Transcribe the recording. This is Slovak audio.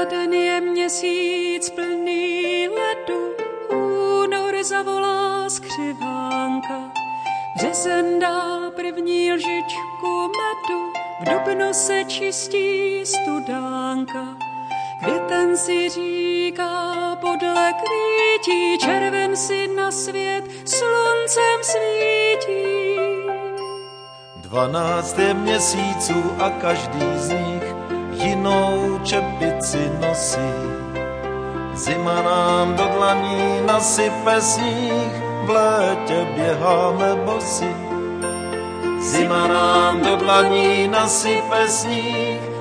Laden je měsíc plný ledu, únor zavolá skřivánka, březen dá první lžičku medu, v dubnu se čistí studánka, květen si říká podle kvítí, červen si na svět sluncem svítí. 12 je měsíců a každý z nich jinou čepici nosí. Zima nám do dlaní nasype sníh, v létě běháme bosí. Zima nám do dlaní nasype sníh,